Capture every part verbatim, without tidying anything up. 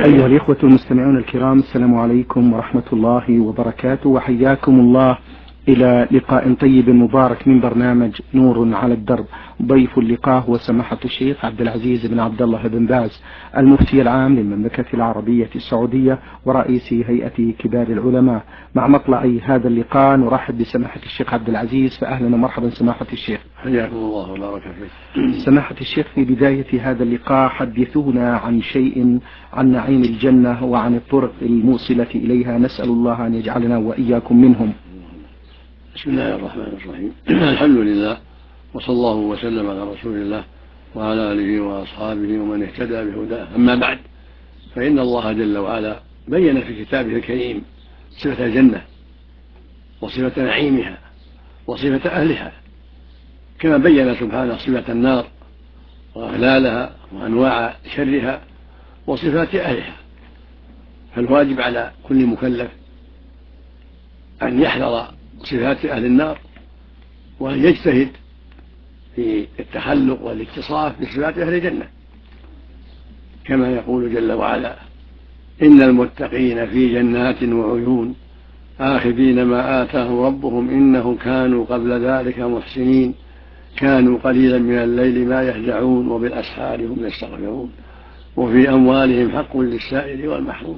أيها الإخوة المستمعون الكرام، السلام عليكم ورحمة الله وبركاته، وحياكم الله إلى لقاء طيب مبارك من برنامج نور على الدرب. ضيف اللقاء هو سماحة الشيخ عبد العزيز بن عبد الله بن باز، المفتي العام للمملكة العربية السعودية ورئيس هيئة كبار العلماء. مع مطلع هذا اللقاء نرحب بسماحة الشيخ عبد العزيز، فأهلا ومرحبا سماحة الشيخ. حياكم الله وبارك فيك. سماحة الشيخ، في بداية هذا اللقاء حدثونا عن شيء عن نعيم الجنة وعن الطرق الموصلة إليها، نسأل الله أن يجعلنا وإياكم منهم. بسم الله الرحمن الرحيم. الحمد لله، وصلى الله وسلم على رسول الله وعلى آله وأصحابه ومن اهتدى بهداه. أما بعد، فإن الله جل وعلا بين في كتابه الكريم صفة الجنة وصفة نعيمها وصفة أهلها، كما بين سبحانه صفة النار وأغلالها وأنواع شرها وصفات أهلها. فالواجب على كل مكلف أن يحذر صفات أهل النار وأن يجتهد في التخلق والاتصاف بصفات أهل الجنة، كما يقول جل وعلا: إن المتقين في جنات وعيون آخذين ما آتاهم ربهم إنهم كانوا قبل ذلك محسنين كانوا قليلا من الليل ما يهجعون وبالأسحار هم يستغفرون وفي أموالهم حق للسائل والمحروم.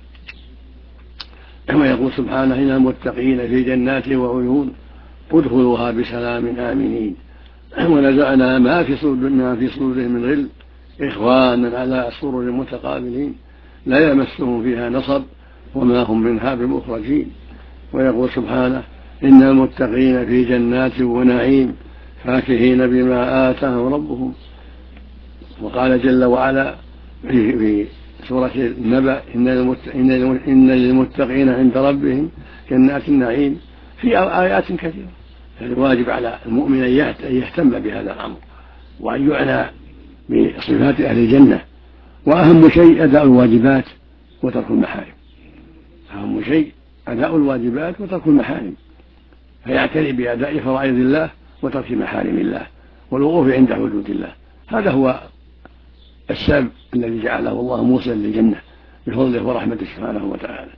ويقول سبحانه: إن المتقين في جنات وعيون ادخلوها بسلام آمنين ونزعنا ما في صدورهم من غل إخوانا على سرر متقابلين لا يمسهم فيها نصب وما هم منها بمخرجين. ويقول سبحانه: إن المتقين في جنات ونعيم فاكهين بما آتاهم ربهم. وقال جل وعلا في سورة النبأ: إن للمتقين عند ربهم جنات النعيم، في آيات كثيرة. فالواجب على المؤمن أن يهتم بهذا الأمر وأن يعنى بصفات أهل الجنة. وأهم شيء أداء الواجبات وترك المحارم. أهم شيء أداء الواجبات وترك المحارم، فيعتني بأداء فرائض الله وترك محارم الله والوقوف عند حدود الله. هذا هو السبب الذي جعله الله موصلا للجنة بفضله ورحمته سبحانه وتعالى.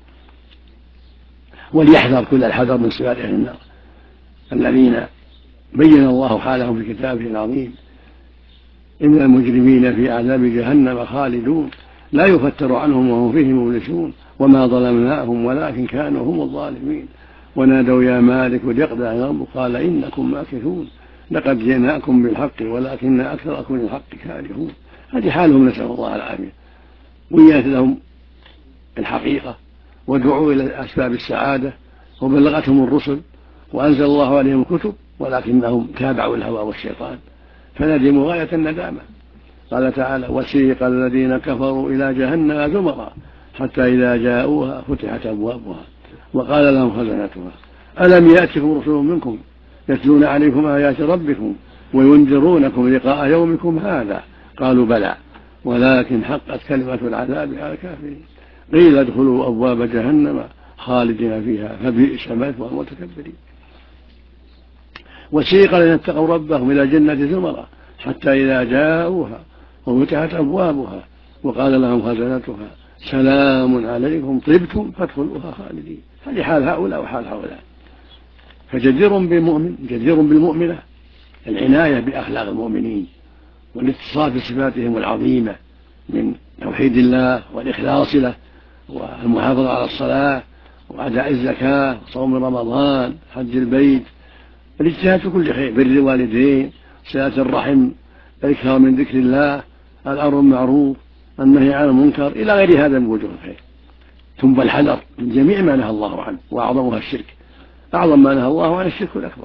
وليحذر كل الحذر من صفات أهل النار الذين بين الله حالهم في كتابه العظيم: إن المجرمين في عذاب جهنم خالدون لا يفتر عنهم وهم فيه مبلسون وما ظلمناهم ولكن كانوا هم الظالمين ونادوا يا مالك ليقضي ربك قال إنكم ماكثون لقد جئناكم بالحق ولكن أكثركم للحق كارهون. هذه حالهم، نسأل الله العافية. بينت لهم الحقيقة ودعوا إلى أسباب السعادة وبلغتهم الرسل وأنزل الله عليهم الكتب، ولكنهم تابعوا الهوى والشيطان فندموا غاية الندامة. قال تعالى: وسيق الذين كفروا إلى جهنم زمرا حتى إذا جاءوها فتحت أبوابها وقال لهم خزنتها ألم يأتكم رسل منكم يتلون عليكم آيات ربكم وينذرونكم لقاء يومكم هذا قالوا بلى ولكن حقت كلمة العذاب على الكافرين قيل ادخلوا أبواب جهنم خالدين فيها فبئس مثوى المتكبرين. وسيق الذين اتقوا ربهم إلى جنة زمرا حتى إذا جاءوها وفتحت أبوابها وقال لهم خزنتها سلام عليكم طبتم فادخلوها خالدين. هذه حال هؤلاء وحال هؤلاء. فجدير بالمؤمن جدير بالمؤمنة العناية بأخلاق المؤمنين والاتصاف بصفاتهم العظيمة من توحيد الله والإخلاص له والمحافظة على الصلاة وأداء الزكاة وصوم رمضان حج البيت، الاجتهاد في كل خير، بر الوالدين، صلة الرحم، الإكثار من ذكر الله، الأمر بالمعروف، النهي عن المنكر، إلى غير هذا من وجوه الخير. ثم الحذر من جميع ما نهى الله عنه وأعظمها الشرك. أعظم ما نهى الله عنه الشرك الأكبر.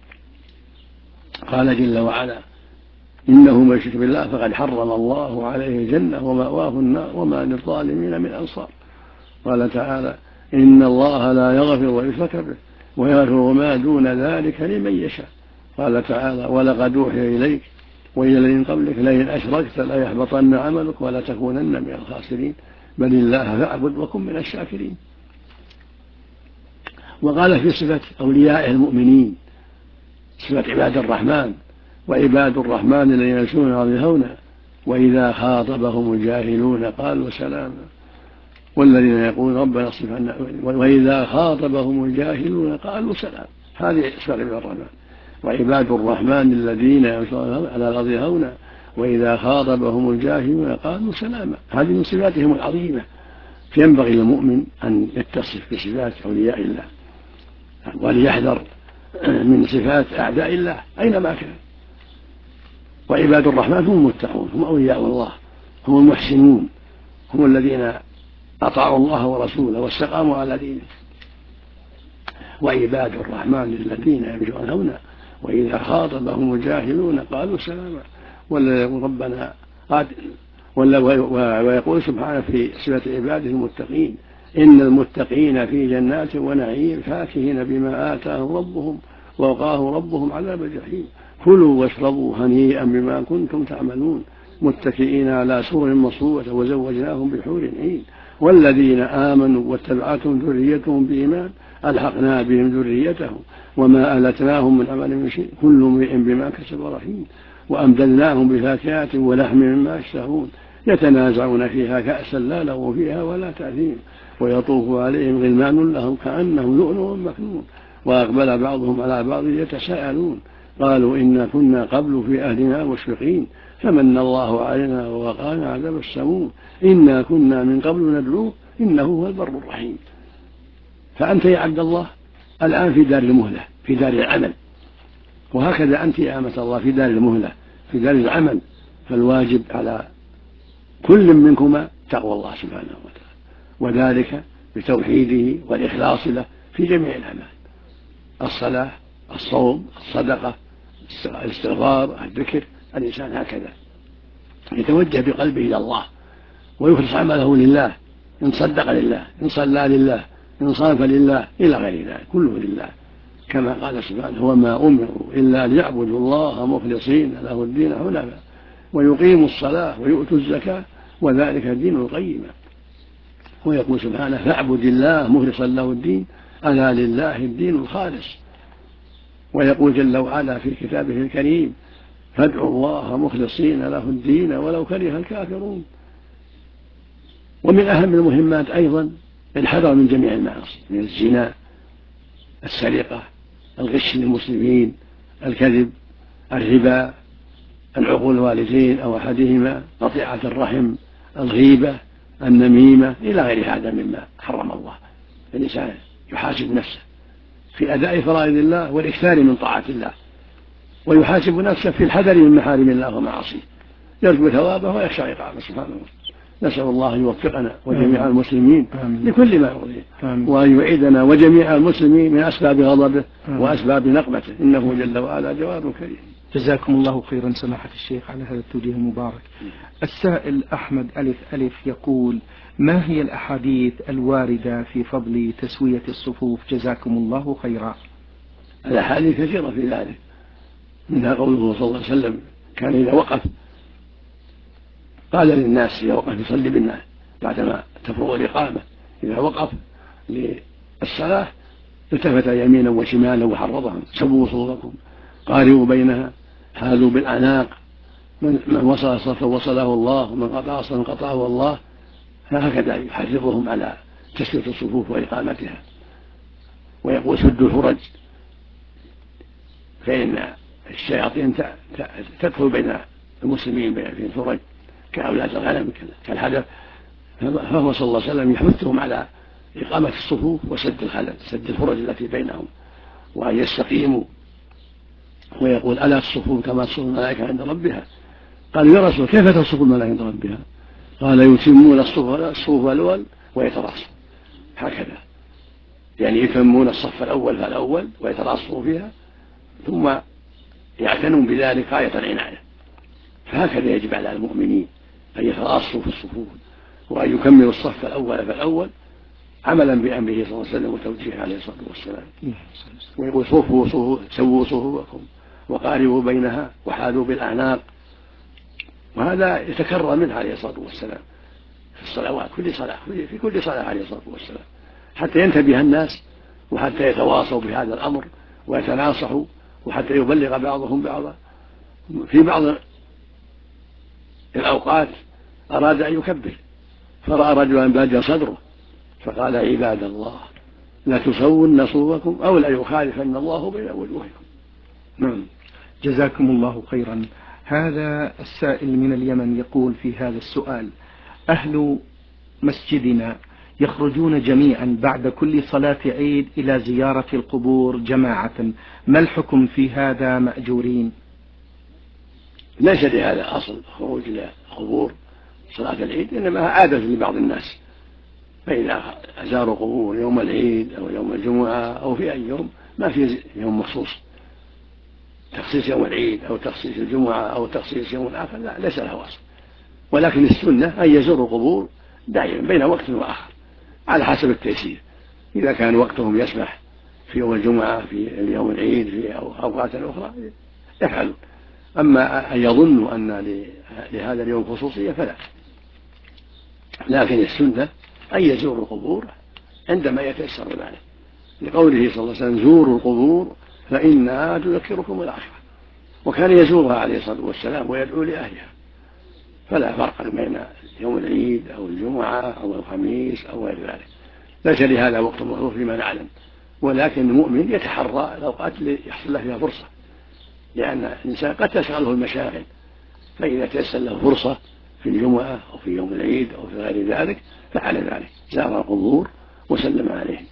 قال جل وعلا: إنه من يشرك بالله فقد حرم الله عليه الجنة ومأواه النار وما للظالمين من أنصار. قال تعالى: إن الله لا يغفر ويشرك به ويغفر ما دون ذلك لمن يشاء. قال تعالى: ولقد أوحي إليك وإلى الذين قبلك لئن أشركت ليحبطن عملك ولا تكونن من الخاسرين بل الله فاعبد وكن من الشاكرين. وقال في صفة أولياء المؤمنين صفة عباد الرحمن: وعباد الرحمن الذين يمشون على الأرض هونا وإذا خاطبهم الجاهلون قالوا سلاما والذين يقولون ربنا اصرف عنا، وإذا خاطبهم الجاهلون قالوا سلام. هذه صفة الرحمن. وعباد الرحمن الذين يمشون على الأرض هونا وإذا خاطبهم الجاهلون قالوا سلاما. هذه من صفاتهم العظيمة، فينبغي للمؤمن أن يتصف بصفات أولياء الله وليحذر من صفات أعداء الله أينما كان. وعباد الرحمن هم المتقون، هم أولياء الله، هم المحسنون، هم الذين أطاعوا الله ورسوله واستقاموا على دينه. وعباد الرحمن الذين يمشون هونا وإذا خاطبهم الجاهلون قالوا سلاما. ولا يقول ربنا ويقول سبحانه في صفة عباده المتقين إن المتقين في جنات ونعيم فاكهين بما آتاهم ربهم ووقاهم ربهم عذاب الجحيم كلوا واشربوا هنيئا بما كنتم تعملون متكئين على سرر مصفوفة وزوجناهم بحور عين والذين آمنوا واتبعتهم ذريتهم بإيمان ألحقنا بهم ذريتهم وما ألتناهم من عمل من شيء كل امرئ بما كسب رهين وأمددناهم بفاكهة ولحم مما يشتهون يتنازعون فيها كأسا لا لغو فيها ولا تأثيم ويطوف عليهم غلمان لهم كأنهم لؤلؤ مكنون وأقبل بعضهم على بعض يتساءلون قالوا إنا كنا قبل في أهلنا مشفقين فمن الله علينا ووقانا عذاب السموم إنا كنا من قبل ندعوه إنه هو البر الرحيم. فأنت يا عبد الله الآن في دار المهلة، في دار العمل، وهكذا أنت يا أمة الله في دار المهلة، في دار العمل. فالواجب على كل منكما تقوى الله سبحانه وتعالى، وذلك بتوحيده والإخلاص له في جميع الأعمال، الصلاة، الصوم، الصدقة، الاستغفار، الذكر. الإنسان هكذا يتوجه بقلبه إلى الله ويخلص عمله لله، إن صدق لله، إن صلى لله، إن صام لله، إلى غير ذلك كله لله، كما قال سبحانه وما أمروا إلا ليعبدوا الله مخلصين له الدين حنفاء ويقيموا الصلاة ويؤتوا الزكاة وذلك الدين القيم. ويقول سبحانه فاعبد الله مخلصا له الدين ألا لله الدين الخالص. ويقول جل وعلا في كتابه الكريم فادعوا الله مخلصين له الدين ولو كره الكافرون. ومن أهم المهمات أيضا الحذر من جميع المعاصي، من الزنا، السرقة، الغش للمسلمين، الكذب، الربا، العقول الوالدين أو أحدهما، قطيعة الرحم، الغيبة، النميمة، إلى غير هذا مما حرم الله. الإنسان يحاسب نفسه في أداء فرائض الله والإكثار من طاعة الله، ويحاسب نفسه في الحذر من محارم الله ومعاصيه، يرجو ثوابه ويخشى عقابه سبحانه وتعالى. نسأل الله أن يوفقنا وجميع المسلمين لكل ما يرضيه، وأن يعيدنا وجميع المسلمين من أسباب غضبه وأسباب نقمته، إنه جل وعلا جواد كريم. جزاكم الله خيرا سماحة الشيخ على هذا التوجيه المبارك. السائل أحمد ألف ألف يقول ما هي الأحاديث الواردة في فضل تسوية الصفوف؟ جزاكم الله خيرا. الأحاديث كثيرة في ذلك، منها قوله صلى الله عليه وسلم كان إذا وقف قال للناس إذا وقف يصلي بالناس بعدما تفرغ الإقامة، إذا وقف للصلاة التفت يمينا وشمالا وحرضهم سووا صفوفكم قاربوا بينها حاذوا بالأعناق، من وصل صفا وصله الله ومن قطع صفا قطعه الله. فهكذا يحرضهم على تسوية الصفوف وإقامتها. ويقول سدوا الفرج فإن الشياطين تدخل بين المسلمين في الفرج كأولاد الغنم كالحدث، فهو صلى الله عليه وسلم يحثهم على إقامة الصفوف وسد الخلل، سد الفرج التي بينهم، وأن يستقيموا. ويقول ألا الصفوف كما تصف الملائكة عند ربها؟ قالوا يا رسول كيف تصف الملائكة عند ربها؟ قال يتمون الصفوف الأول ويتراصوا، هكذا يعني يتمون الصف الأول فالأول ويتراصوا فيها ثم يعتنون بذلك غاية العناية. فهكذا يجب على المؤمنين أن يتراصوا في الصفوف وأن يكملوا الصف الأول فالأول عملا بأمره صلى الله عليه وسلم وتوجيهه عليه الصلاة والسلام. ويقول صفوا سووا صفوفكم وقاربوا بينها وحاذوا بالأعناق. وهذا يتكرر منه عليه الصلاة والسلام في الصلوات، كل صلاة في كل صلاة عليه الصلاة والسلام، حتى ينتبه الناس وحتى يتواصوا بهذا الأمر ويتناصحوا وحتى يبلغ بعضهم بعضا. في بعض الأوقات أراد أن يكبر فرأى رجلا باجا صدره فقال عباد الله لا تسون صوركم أو لا يخالفن الله بين وجوهكم. نعم، جزاكم الله خيرا. هذا السائل من اليمن يقول في هذا السؤال: أهل مسجدنا يخرجون جميعا بعد كل صلاة عيد إلى زيارة القبور جماعة، ما الحكم في هذا مأجورين؟ ليس لهذا أصل خروج إلى القبور صلاة العيد، إنما عادة لبعض الناس، فإذا زاروا قبور يوم العيد أو يوم الجمعة أو في أي يوم ما في يوم مخصوص تخصيص يوم العيد أو تخصيص الجمعة أو تخصيص يوم آخر، لا ليس له أصل. ولكن السنة أن يزوروا القبور دائما بين وقت وآخر على حسب التيسير، إذا كان وقتهم يسمح في يوم الجمعة في يوم العيد في أوقات أخرى يفعلوا. أما أن يظنوا أن لهذا اليوم خصوصية فلا، لكن السنة أن يزوروا القبور عندما يتيسر ذلك، لقوله صلى الله عليه وسلم: زوروا القبور فإنها تذكركم الآخرة. وكان يزورها عليه الصلاة والسلام ويدعو لأهلها، فلا فرق بين يوم العيد أو الجمعة أو الخميس أو غير ذلك، ليس لهذا وقت مخصوص فيما نعلم. ولكن المؤمن يتحرى الأوقات اللي يحصل له فيها فرصة، لأن الإنسان قد تشغله المشاغل، فإذا تيسر له فرصة في الجمعة أو في يوم العيد أو في غير ذلك فعل ذلك، زار القبور وسلم عليهم.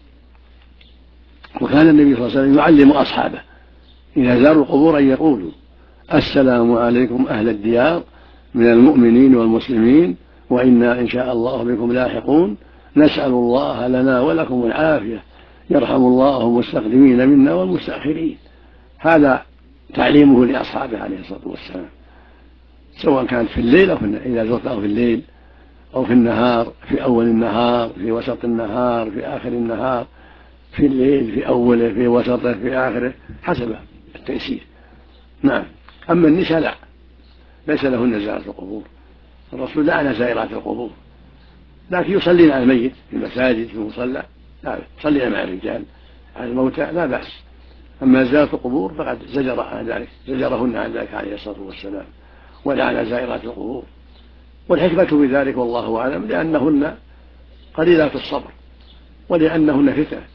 وكان النبي صلى الله عليه وسلم يعلم أصحابه إذا زاروا القبور أن يقولوا: السلام عليكم أهل الديار من المؤمنين والمسلمين وإنا إن شاء الله بكم لاحقون، نسأل الله لنا ولكم العافية، يرحم الله المستقدمين منا والمستأخرين. هذا تعليمه لأصحابه عليه الصلاة والسلام، سواء كانت في الليل أو في النهار، إذا زرته في الليل أو في النهار، في أول النهار، في وسط النهار، في آخر النهار، في الليل، في أوله، في وسطه، في آخره، حسب التيسير. نعم. أما النساء لا، ليس لهن زيارة القبور، الرسول لعن زائرات القبور، لكن يصلين على الميت في المساجد في المصلى، لا، يصلين مع الرجال على الموتى لا بأس. أما زيارة القبور فقد زجر عن ذلك، زجرهن عن ذلك عليه الصلاة والسلام، ولعن زائرات القبور. والحكمة بذلك والله أعلم لأنهن قليلات الصبر، ولأنهن فتنة،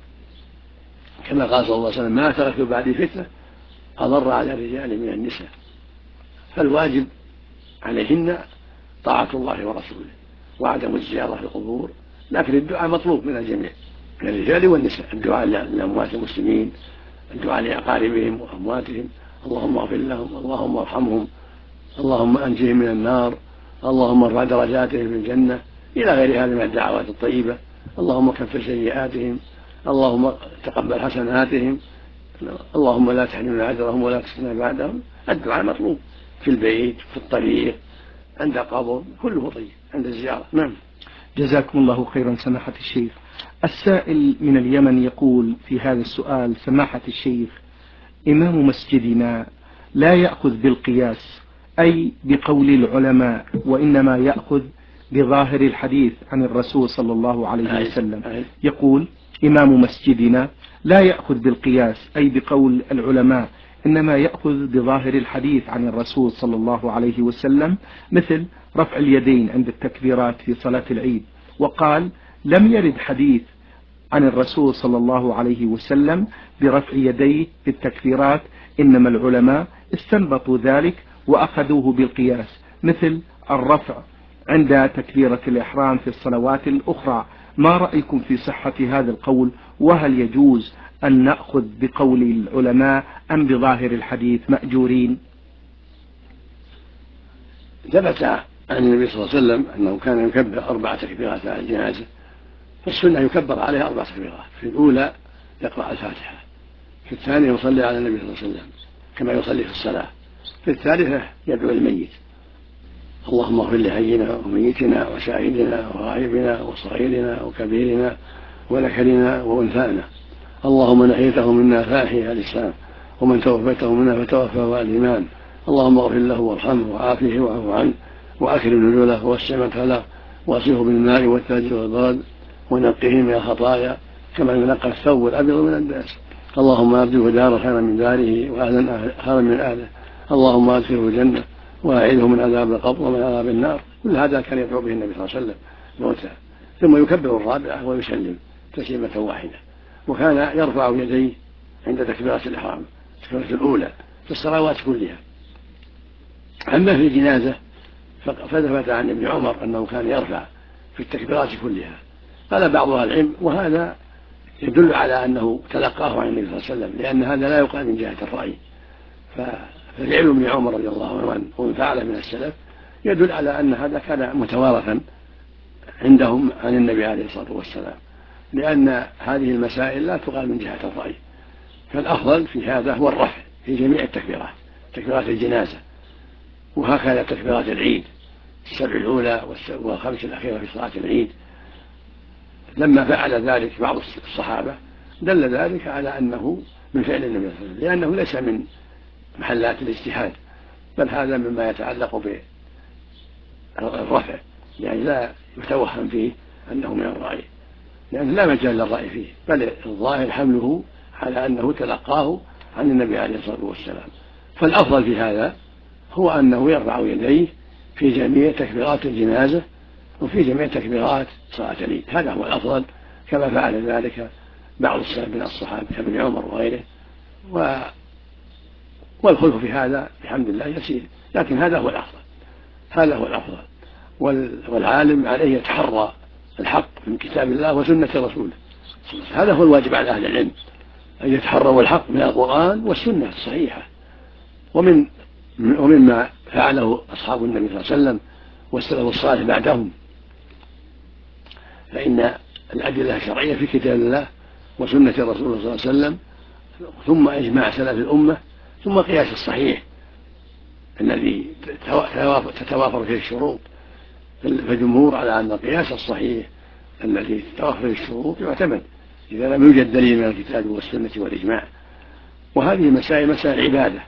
كما قال صلى الله عليه وسلم: ما تركت بعدي فتنة أضر على الرجال من النساء. فالواجب عليهن طاعة الله ورسوله وعدم الزيارة في القبور، لكن الدعاء مطلوب من الجميع، من الرجال والنساء، الدعاء لأموات المسلمين، الدعاء لأقاربهم وأمواتهم: اللهم اغفر لهم، اللهم ارحمهم، اللهم أنجهم من النار، اللهم ارفع درجاتهم في الجنة، إلى غير هذه من الدعوات الطيبة. اللهم كفر سيئاتهم، اللهم تقبل حسناتهم، اللهم لا تحرمنا أجرهم ولا تفتنا بعدهم. الدعاء مطلوب في البيت، في الطريق، عند القبر، كله طيب عند الزيارة. نعم. جزاكم الله خيرا سماحة الشيخ. السائل من اليمن يقول في هذا السؤال: سماحة الشيخ، إمام مسجدنا لا يأخذ بالقياس، أي بقول العلماء، وإنما يأخذ بظاهر الحديث عن الرسول صلى الله عليه وسلم. يقول: إمام مسجدنا لا يأخذ بالقياس، أي بقول العلماء، إنما يأخذ بظاهر الحديث عن الرسول صلى الله عليه وسلم، مثل رفع اليدين عند التكبيرات في صلاة العيد. وقال: لم يرد حديث عن الرسول صلى الله عليه وسلم برفع يديه في التكبيرات، إنما العلماء استنبطوا ذلك وأخذوه بالقياس، مثل الرفع عند تكبيرة الإحرام في الصلوات الأخرى. ما رأيكم في صحة هذا القول؟ وهل يجوز أن نأخذ بقول العلماء أم بظاهر الحديث مأجورين؟ ثبت عن النبي صلى الله عليه وسلم أنه كان يكبر أربع تكبيرات على الجنازة، فالسنة يكبر عليها أربع تكبيرات. في الأولى يقرأ الفاتحة، في الثانية يصلي على النبي صلى الله عليه وسلم كما يصلي في الصلاة، في الثالثة يدعو الميت: اللهم اغفر لحينا وميتنا وشاهدنا وغائبنا وصغيرنا وكبيرنا وذكرنا وأنثانا، اللهم من أحييته منا فأحيه الإسلام، ومن توفيته منا فتوفه على الإيمان، اللهم اغفر له وارحمه وعافيه واعف عنه وأكرم نزله ووسع مدخله واصله بالماء والثلج والبرد ونقه من الخطايا كما ينقى الثوب الأبيض من الدنس، اللهم أبدله دارا خيرا من داره وأهلا خيرا من أهله، اللهم أدخله الجنة وأعيذه من عذاب القبر ومن عذاب النار. كل هذا كان يدعو به النبي صلى الله عليه وسلم موتى. ثم يكبر الرابعة ويسلم تسليمة واحدة. وكان يرفع يديه عند تكبيرة الإحرام التكبيرة الأولى في الصلوات كلها. أما في الجنازة فثبت عن ابن عمر أنه كان يرفع في التكبيرات كلها. قال بعض أهل العلم وهذا يدل على أنه تلقاه عن النبي صلى الله عليه وسلم، لأن هذا لا يقال من جهة الرأي. ففعل ابن عمر رضي الله عنه ومن فعله من السلف يدل على أن هذا كان متوارثا عندهم عن النبي عليه الصلاة والسلام، لأن هذه المسائل لا تقال من جهة الرأي. فالأفضل في هذا هو الرفع في جميع التكبيرات، تكبيرات الجنازة، وهكذا تكبيرات العيد السبع الأولى والخمس الأخيرة في صلاة العيد. لما فعل ذلك بعض الصحابة دل ذلك على أنه من فعل النبي صلى الله عليه وسلم، لأنه ليس من محلات الاجتهاد، بل هذا مما يتعلق بالرفع، يعني لا يتوهم فيه أنه من الرأي، لأنه لا مجال للرأي فيه، بل الظاهر حمله على أنه تلقاه عن النبي عليه الصلاة والسلام. فالأفضل في هذا هو أنه يرفع يديه في جميع تكبيرات الجنازة وفي جميع تكبيرات صلاة العيد، هذا هو الأفضل، كما فعل ذلك بعض السلف من الصحابة كابن عمر وغيره. و... والخلف في هذا بحمد الله يسير، لكن هذا هو الأفضل، هذا هو الأفضل. وال... والعالم عليه يتحرى الحق من كتاب الله وسنة رسوله، هذا هو الواجب على أهل العلم، أن يتحروا الحق من القرآن والسنة الصحيحة. ومن ومما فعله أصحاب النبي صلى الله عليه وسلم والسلف الصالح بعدهم، فإن الأدلة الشرعية في كتاب الله وسنة رسول الله صلى الله عليه وسلم، ثم إجماع سلف الأمة، ثم قياس الصحيح الذي تتوافر فيه الشروط. فالجمهور على أن القياس الصحيح الذي تتوافر فيه الشروط يعتمد إذا لم يوجد دليل من الكتاب والسنة والإجماع. وهذه مسائل مسائل عبادة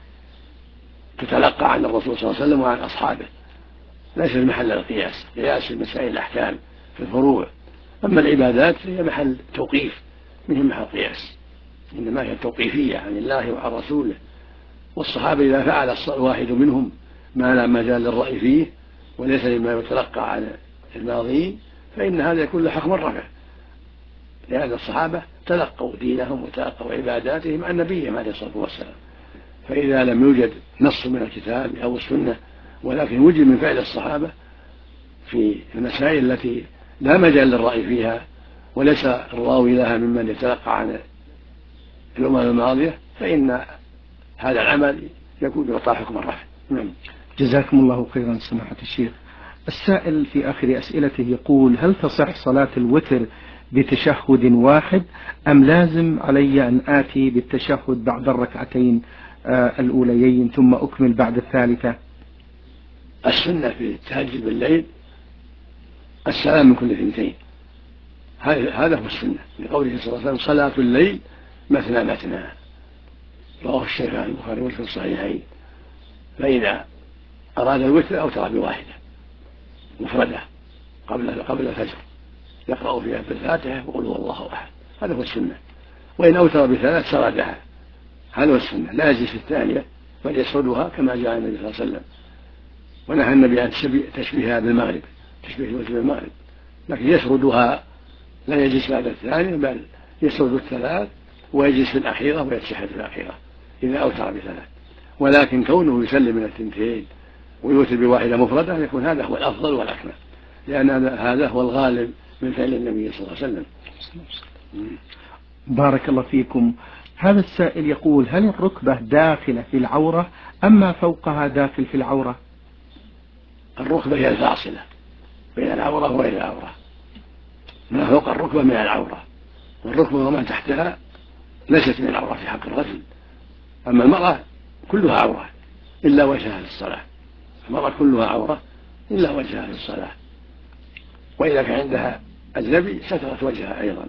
تتلقى عن الرسول صلى الله عليه وسلم وعن أصحابه، ليس محل القياس، قياس المسائل الأحكام في الفروع. أما العبادات هي محل توقيف منهم محل قياس، إنما هي التوقيفية عن الله وعن رسوله. والصحابة إذا فعل الواحد منهم ما لا مجال للرأي فيه وليس لما يتلقى عن الماضين، فإن هذا يكون له حكم الرفع، لأن الصحابة تلقوا دينهم وتلقوا عباداتهم عن نبيهم عليه الصلاة والسلام. فإذا لم يوجد نص من الكتاب أو السنة ولكن وجد من فعل الصحابة في المسائل التي لا مجال للرأي فيها وليس الراوي لها ممن يتلقى عن الأمم الماضية، فإن هذا العمل يكون يعطى حكم الرفع. جزاكم الله خيرا سماحة الشيخ. السائل في آخر أسئلته يقول: هل تصح صلاة الوتر بتشهد واحد أم لازم علي أن آتي بالتشهد بعد الركعتين الأوليين ثم أكمل بعد الثالثة؟ السنة في التهجد بالليل السلام من كل اثنتين، هذا هو السنة، لقوله صلى الله عليه وسلم: صلاة الليل مثنى مثنى، رواه الشيخان البخاري وفي الصحيحين. فإذا أراد الوتر أوتر بواحدة مفردة قبل قبل الفجر يقرأ فيها بالفاتحة وقل هو الله أحد، هذا هو السنة. وإن أوتر بثلاث سردها، هذا هو السنة، لا يجلس في الثانية بل يسردها كما جاء النبي صلى الله عليه وسلم. ونهى النبي عن تشبيهها بالمغرب، تشبيه الوتر بالمغرب، لكن يسردها، لا يجلس بعد الثانية بل يسرد الثلاث ويجلس في الأخيرة ويتشهد في الأخيرة إذا أوتر بثلاث. ولكن كونه يسلم من الثنتين ويوتر بواحدة مفردة يكون هذا هو الأفضل والأكمل، لأن هذا هو الغالب من فعل النبي صلى الله عليه وسلم. بارك الله فيكم. هذا السائل يقول: هل الركبة داخلة في العورة أم ما فوقها داخل في العورة؟ الركبة هي الفاصلة بين العورة وغير العورة، ما فوق الركبة من العورة، والركبة وما تحتها ليست من العورة في حق الرجل. أما المرأة كلها عورة إلا وجهها في الصلاة، المرأة كلها عورة إلا وجهها في الصلاة. وإذا كان عندها أجنبي سترت وجهها أيضا.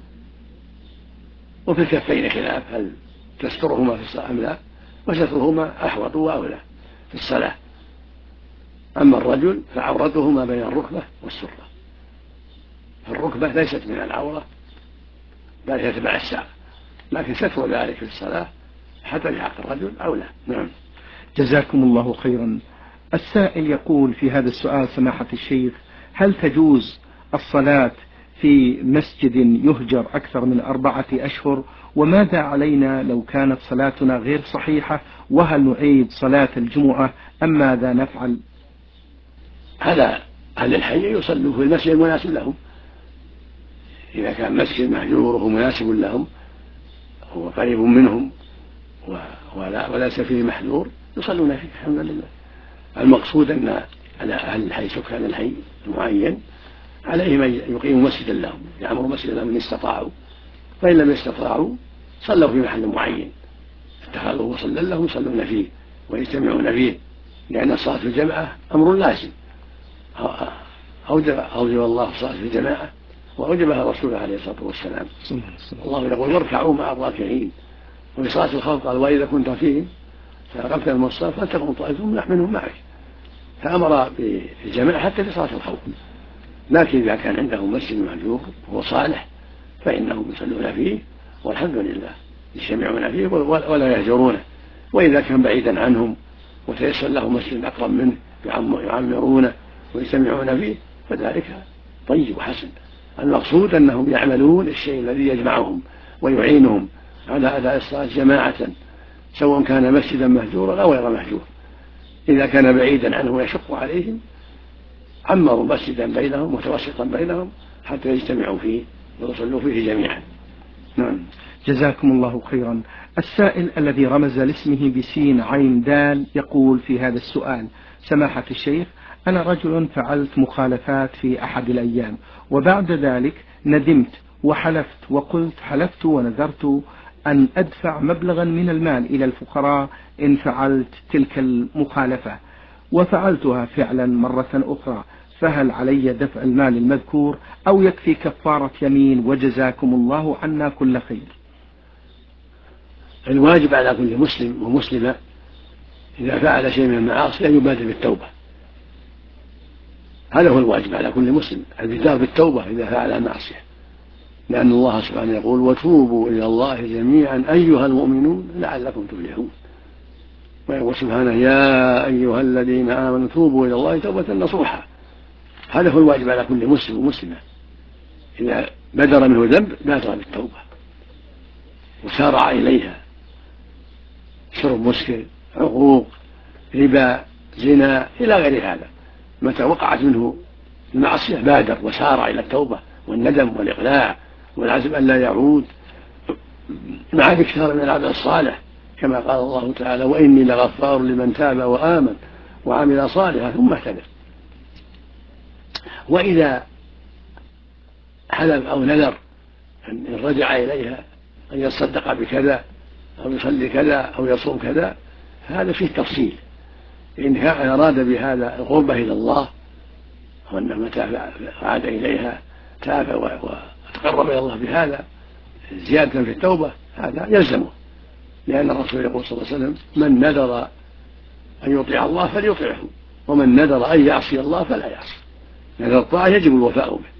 وفي الكفين خلاف، هل تسترهما في الصلاة أم لا؟ وسترهما أحوط وأولى في الصلاة. أما الرجل فعورته ما بين الركبة والسرة، فالركبة ليست من العورة بل هي تبع الساق، لكن ستر ذلك في الصلاة حتى في حق الرجل أولى. نعم. جزاكم الله خيرا. السائل يقول في هذا السؤال: سماحة الشيخ، هل تجوز الصلاة في مسجد يهجر أكثر من أربعة أشهر؟ وماذا علينا لو كانت صلاتنا غير صحيحة؟ وهل نعيد صلاة الجمعة أم ماذا نفعل؟ على أهل الحي يصلوا في المسجد المناسب لهم. إذا كان مسجد مهجور وهو مناسب لهم هو قريب منهم وليس فيه محذور يصلون فيه الحمد لله. المقصود أن على أهل الحي سكان الحي المعين عليهم أن يقيموا مسجدا لهم، يعمروا مسجدا لهم إن استطاعوا، فإن لم يستطاعوا صلوا في محل معين اتخذوا مصلى لهم يصلون فيه ويجتمعون فيه، لأن الصلاة في الجماعة أمر لازم أوجب, أوجب الله الصلاة في الجماعة وأوجبها رسوله عليه الصلاة والسلام. الله يقول واركعوا مع الراكعين. وفي صلاة الخوف قال وإذا كنت فيهم فأقمت من الصلاة فلتقم طائفة منهم معك، فأمر بالجماعة حتى في صلاة الخوف. لكن إذا كان عندهم مسجد مهجور وهو صالح فإنهم يصلون فيه والحمد لله، يجتمعون فيه ولا يهجرونه. وإذا كان بعيدا عنهم وتيسر له مسجد أقرب منه يعمرونه ويجتمعون فيه فذلك طيب وحسن. المقصود أنهم يعملون الشيء الذي يجمعهم ويعينهم على أداء الصلاة جماعة، سواء كان مسجدا مهجورا أو غير مهجور. إذا كان بعيدا عنه ويشق عليهم عمروا مسجدا بينهم متوسطا بينهم حتى يجتمعوا فيه ويصلوا فيه جميعا. نعم. جزاكم الله خيرا. السائل الذي رمز لاسمه بسين عين دال يقول في هذا السؤال: سماحة الشيخ، أنا رجل فعلت مخالفات في أحد الأيام وبعد ذلك ندمت وحلفت وقلت حلفت ونذرت أن أدفع مبلغا من المال إلى الفقراء إن فعلت تلك المخالفة، وفعلتها فعلا مرة أخرى، فهل علي دفع المال المذكور أو يكفي كفارة يمين؟ وجزاكم الله عنا كل خير. الواجب على كل مسلم ومسلمة إذا فعل شيء من المعاصي أن يبادر بالتوبة، هذا هو الواجب على كل مسلم، البداية بالتوبة إذا فعل المعصية، لأن الله سبحانه يقول وتوبوا إلى الله جميعا أيها المؤمنون لعلكم تفلحون، ويقول سبحانه يا أيها الذين آمنوا توبوا إلى الله توبة نصوحا. هذا هو الواجب على كل مسلم ومسلمة، إذا بدر منه ذنب بادر بالتوبة وسارع إليها، شرب مسكر، عقوق، ربا، زنا إلى غير هذا، متى وقعت منه المعصية بادر وسارع إلى التوبة والندم والإقلاع والعزم أن لا يعود، مع الإكثار من العمل الصالح كما قال الله تعالى وإني لغفار لمن تاب وآمن وعمل صالحا ثم اهتدى. وإذا حلف أو نذر أن رجع إليها أن يصدق بكذا أو يصلي كذا أو يصوم كذا هذا فيه تفصيل، إن كان أراد بهذا القربة إلى الله وأن متى عاد إليها تاب وتقرب إلى الله بهذا زيادة في التوبة هذا يلزمه، لأن الرسول يقول صلى الله عليه وسلم من نذر أن يطيع الله فليطيعه ومن نذر أن يعصي الله فلا يعصي. نذر الطاعة يجب الوفاء به،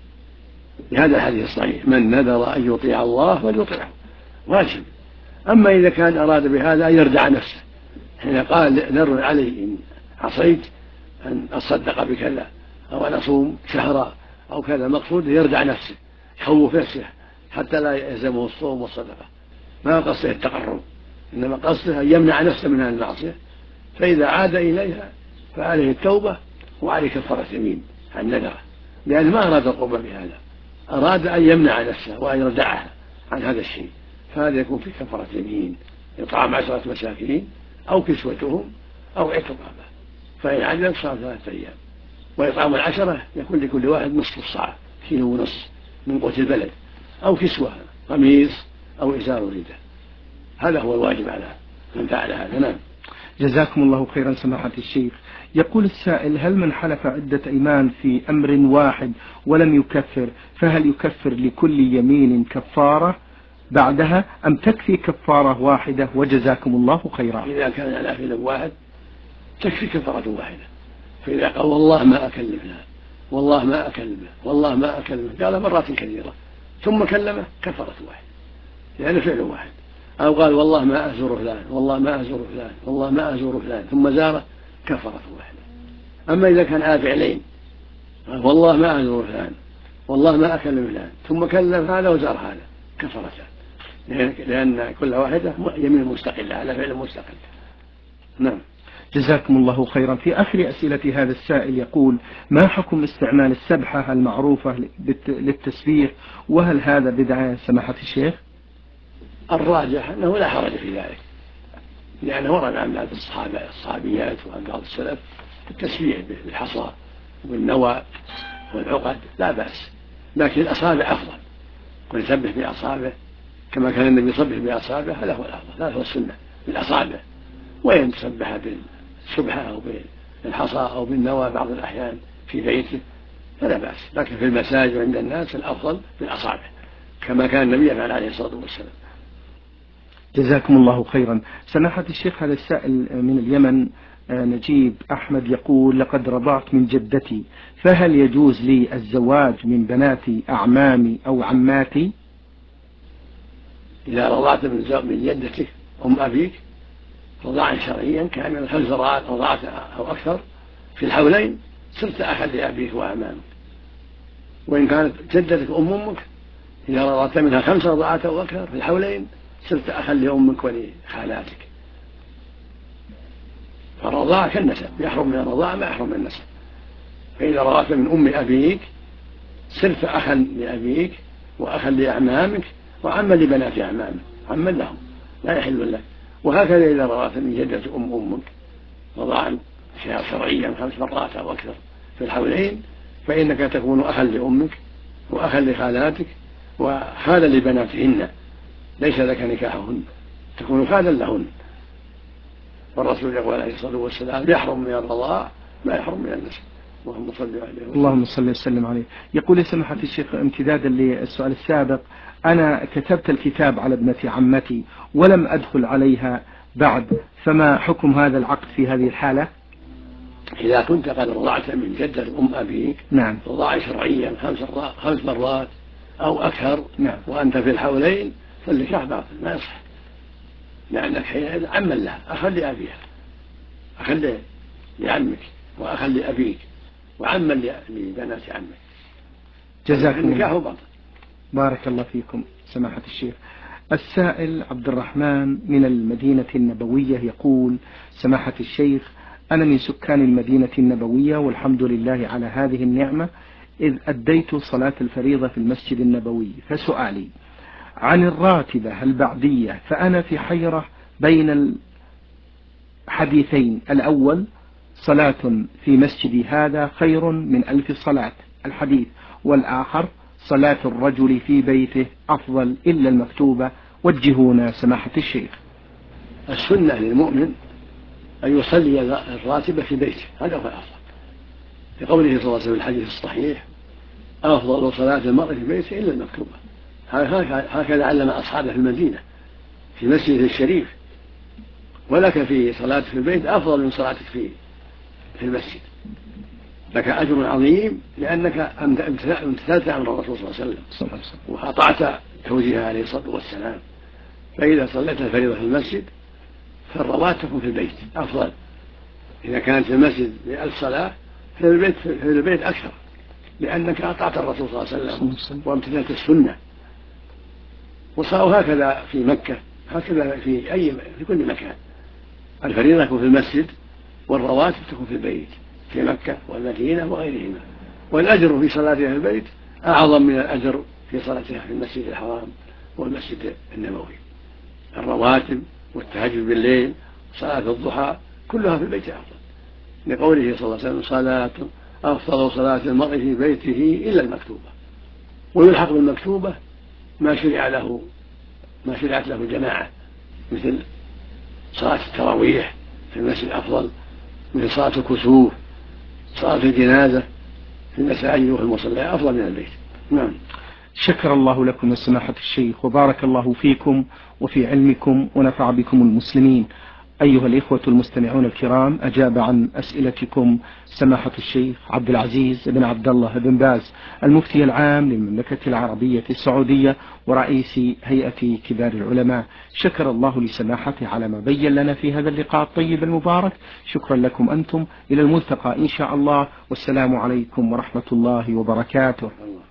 لهذا الحديث الصحيح من نذر أن يطيع الله فليطيعه واجب. أما إذا كان أراد بهذا أن يردع نفسه حين قال نذر عليه إن عصيت أن أصدق بكذا أو أن أصوم شهرا أو كذا، مقصود يردع نفسه يخوف نفسه حتى لا يلزمه الصوم والصدقة، ما قصده التقرب إنما قصده أن يمنع نفسه من المعصية، فإذا عاد إليها فعليه التوبة وعليه كفارة يمين عن نذره، لأن ما أراد القرب بهذا، أراد أن يمنع نفسه وأن يردعها عن هذا الشيء، فهذا يكون في كفارة يمين إطعام عشرة مساكين أو كسوتهم أو عتق رقبة، فإن عجل صار ثلاثة أيام، وإطعام العشرة يكون لكل واحد نصف الصاع كيلو ونصف من قوت البلد أو كسوة قميص أو إزار ردة. هذا هو الواجب على من فعل هذا. نعم. جزاكم الله خيرا سماحة الشيخ. يقول السائل: هل من حلف عدة أيمان في أمر واحد ولم يكفر فهل يكفر لكل يمين كفارة بعدها أم تكفي كفارة واحدة؟ وجزاكم الله خيرا. إذا كان على فعل واحد تكفي كفارة واحدة، فإذا قال والله ما أكلمها والله ما أكلمه والله ما أكلمه قال مرات كثيرة ثم كلمه كفارة واحدة لأنه فعل واحد، أو قال والله ما أزور فلان والله ما أزور فلان والله ما أزور فلان ثم زاره كفارة واحدة. أما إذا كان على فعلين والله ما أزور فلان والله ما أكل منها، ثم كلم هذا وزار هذا كفرتان، لأن كل واحدة يمين مستقلة على فعل مستقل. نعم. جزاكم الله خيرا. في آخر أسئلة هذا السائل يقول: ما حكم استعمال السبحة المعروفة للتسبيح، وهل هذا بدعة سماحة الشيخ؟ الراجح أنه لا حرج في ذلك، لأنه ورد عن بعض الصحابة الصحابيات وعن بعض السلف التسبيح بالحصى والنوى والعقد لا بأس، لكن الأصابع أفضل، ويسبح بأصابعه كما كان النبي يسبح بأصابعه، هذا هو الأفضل، هذا هو السنة بالأصابع. وإن تسبح بالسبحة أو بالحصى أو بالنوى بعض الأحيان في بيته فلا بأس، لكن في المساجد وعند الناس الأفضل بالأصابع كما كان النبي يفعل عليه الصلاة والسلام. جزاكم الله خيرا. سماحة الشيخ، هذا السائل من اليمن نجيب أحمد يقول: لقد رضعت من جدتي، فهل يجوز لي الزواج من بنات أعمامي أو عماتي؟ إذا رضعت من جدتك أم أبيك رضاعا شرعيا كاملا خمس رضعات أو أكثر في الحولين صرت أخا لأبيك وأعمامك. وإن كانت جدتك أم أمك إذا رضعت منها خمس رضعات أو أكثر في الحولين صرت أخا لأمك ولخالاتك. فالرضاعة كالنسب، يحرم من الرضاعة ما يحرم من النسب. فإذا رضعت من أم أبيك صرت أخا لأبيك وأخا لأعمامك وعما لبنات أعمامك، عما لهم لا يحل لك. وهكذا إذا رضعت من جدة أم أمك رضاعا شرعيا خمس مرات أو أكثر في الحولين فإنك تكون أخا لأمك وأخا لخالاتك وخالا لبناتهن، ليس لك نكاحهن، تكون خالا لهن. والرسول يقول عليه الصلاة والسلام: يحرم من الرضاع ما يحرم من النسب. اللهم صل عليه وسلم. اللهم صل وسلم عليه. يقول يا سماحة الشيخ امتدادا للسؤال السابق: أنا كتبت الكتاب على ابنة عمتي ولم أدخل عليها بعد، فما حكم هذا العقد في هذه الحالة؟ إذا كنت قد رضعت من جدة أم أبيك نعم رضاعا شرعيا خمس مرات أو أكثر، نعم. وأنت في الحولين فالنكاح باطل ما يصح، لأنك حينئذ عما لها أخا لأبيها، أخا لعمك وأخا لأبيك وعما لبنات عمك. جزاكم النكاح الله. باطل. بارك الله فيكم سماحة الشيخ. السائل عبد الرحمن من المدينة النبوية يقول: سماحة الشيخ، أنا من سكان المدينة النبوية والحمد لله على هذه النعمة، إذ أديت صلاة الفريضة في المسجد النبوي، فسؤالي عن الراتبة البعدية، فأنا في حيرة بين الحديثين: الأول صلاة في مسجدي هذا خير من ألف صلاة الحديث، والآخر صلاة الرجل في بيته أفضل إلا المكتوبة، وجهونا سماحة الشيخ. السنة للمؤمن أن يصلي الراتبة في بيته، هذا هو الأفضل، لقوله صلى الله عليه وسلم في الحديث الصحيح: أفضل صلاة المرء في بيته إلا المكتوبة. هكذا علم أصحابه في المدينة في مسجده الشريف، ولك في صلاة في البيت أفضل من صلاتك في في المسجد، لك أجر عظيم لأنك امتثلت أمر الرسول صلى الله عليه وسلم وأطعت توجيهه عليه الصلاة والسلام. فإذا صليت الفريضة في المسجد فالرواتب تكون في البيت أفضل. إذا كانت في المسجد بألف صلاة في البيت في البيت أكثر، لأنك أطعت الرسول صلى الله عليه وسلم وامتثلت السنة. وصاروا هكذا في مكة، هكذا في أي في كل مكان، الفريضة تكون في المسجد والرواتب تكون في البيت في مكة والمدينة وغيرهما، والأجر في صلاتها في البيت أعظم من الأجر في صلاتها في المسجد الحرام والمسجد النبوي. الرواتب والتهجد بالليل صلاة الضحى كلها في البيت أفضل، لقوله صلى الله عليه وسلم: صلاة أفضل صلاة المرء في بيته إلا المكتوبة. ويلحق بالمكتوبة ما شرع له ما شرعت له جماعة، مثل صلاة التراويح في المسجد أفضل، مثل صلاة الكسوف، صلاة الجنازة في المساجد وفي المصلى أفضل من البيت. نعم. شكر الله لكم سماحة الشيخ، وبارك الله فيكم وفي علمكم ونفع بكم المسلمين. أيها الإخوة المستمعون الكرام، أجاب عن أسئلتكم سماحة الشيخ عبد العزيز بن عبد الله بن باز، المفتي العام للمملكة العربية السعودية ورئيس هيئة كبار العلماء. شكر الله لسماحته على ما بين لنا في هذا اللقاء الطيب المبارك. شكرا لكم أنتم، إلى الملتقى إن شاء الله، والسلام عليكم ورحمة الله وبركاته.